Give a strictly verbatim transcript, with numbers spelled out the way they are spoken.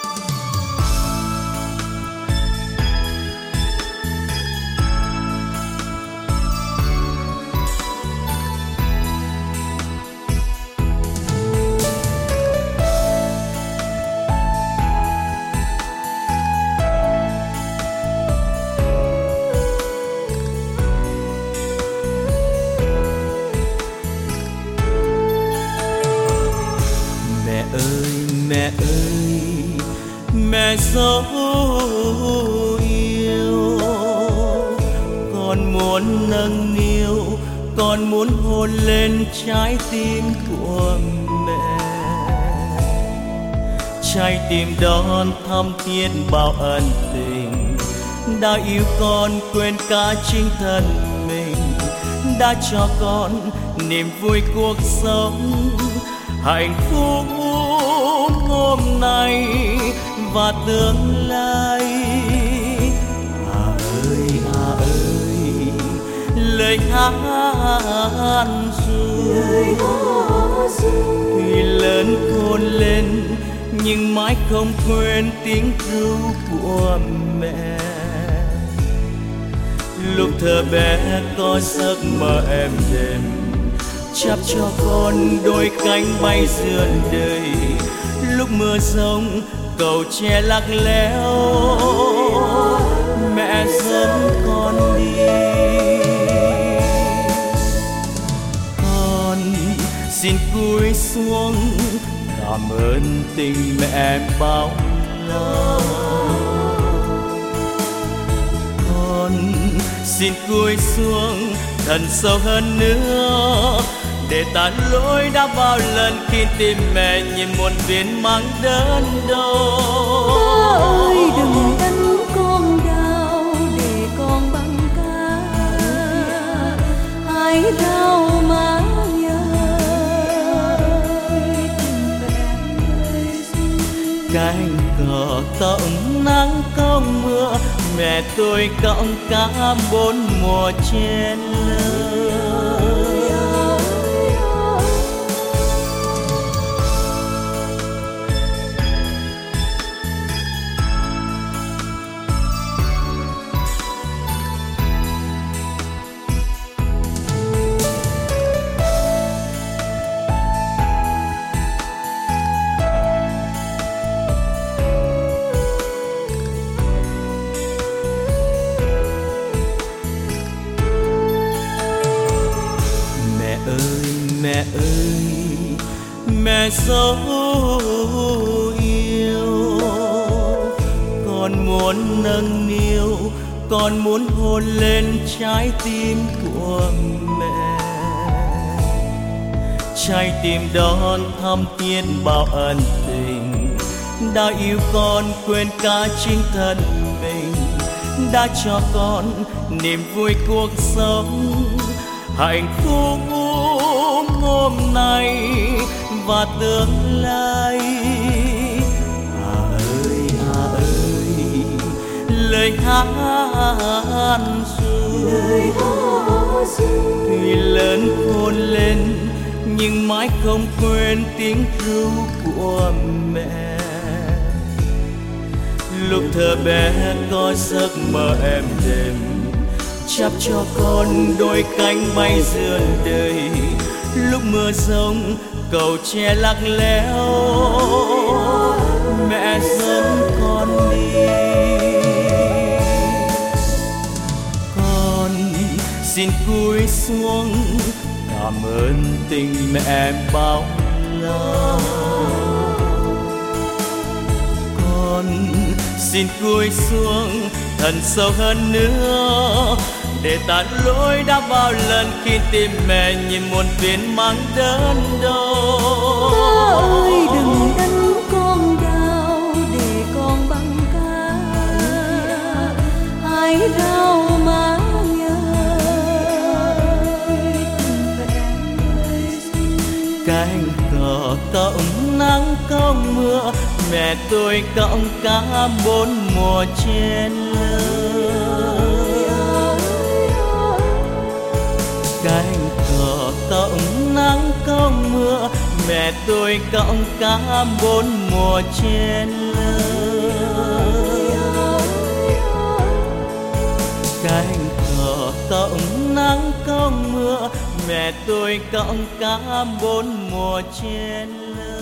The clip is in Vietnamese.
Mẹ ơi, mẹ dấu yêu, con muốn nâng niu, con muốn hôn lên trái tim của mẹ. Trái tim đón thắm thiết bao ân tình, đã yêu con quên cả chính thân mình, đã cho con niềm vui cuộc sống, hạnh phúc hôm nay và tương lai. À ơi à ơi, lời hát ru tuy lớn khôn lên nhưng mãi không quên tiếng ru của mẹ. Lúc thơ bé có giấc mơ êm đềm, chắp cho con đôi cánh bay dườn đời. Lúc mưa giông cầu tre lắc léo, mẹ dẫn con đi. Con xin cúi xuống cảm ơn tình mẹ bao la. Con xin cúi xuống thân sâu hơn nữa, để ta lỗi đã bao lần khi tim mẹ nhìn muôn phiền mang đớn đau. Cha ơi đừng đánh con đau, để con băng ca hãy đau má nhớ. Cánh cờ cộng nắng cộng mưa, mẹ tôi cộng cả bốn mùa trên lơ. Mẹ ơi, mẹ dấu yêu, con muốn nâng niu, con muốn hôn lên trái tim của mẹ. Trái tim đón thắm thiết bao ân tình, đã yêu con quên cả chính thân mình, đã cho con niềm vui cuộc sống, hạnh phúc hôm nay và tương lai. À ơi à ơi, lời hát ru tuy lớn khôn lên nhưng mãi không quên tiếng ru của mẹ. Lúc thơ bé có giấc mơ êm đềm, chắp cho con đôi cánh bay dườn đời. Lúc mưa giông cầu tre lắc léo, mẹ dẫn con đi. Con xin cúi xuống cảm ơn tình mẹ bao la. Con xin cúi xuống thân sâu hơn nữa, để ta lỗi đã bao lần khi tim mẹ nhìn muôn phiền mang đớn đau. Cha ơi đừng đánh con đau, để con băng ca hãy đau má nhớ. Cánh cờ cộng nắng cộng mưa, mẹ tôi cộng cả bốn mùa trên lơ. Cánh cờ cộng nắng cộng mưa, mẹ tôi cộng cả bốn mùa trên lơ. cánh cỏ cộng nắng cộng mưa, mẹ tôi cộng cả bốn mùa trên lưng.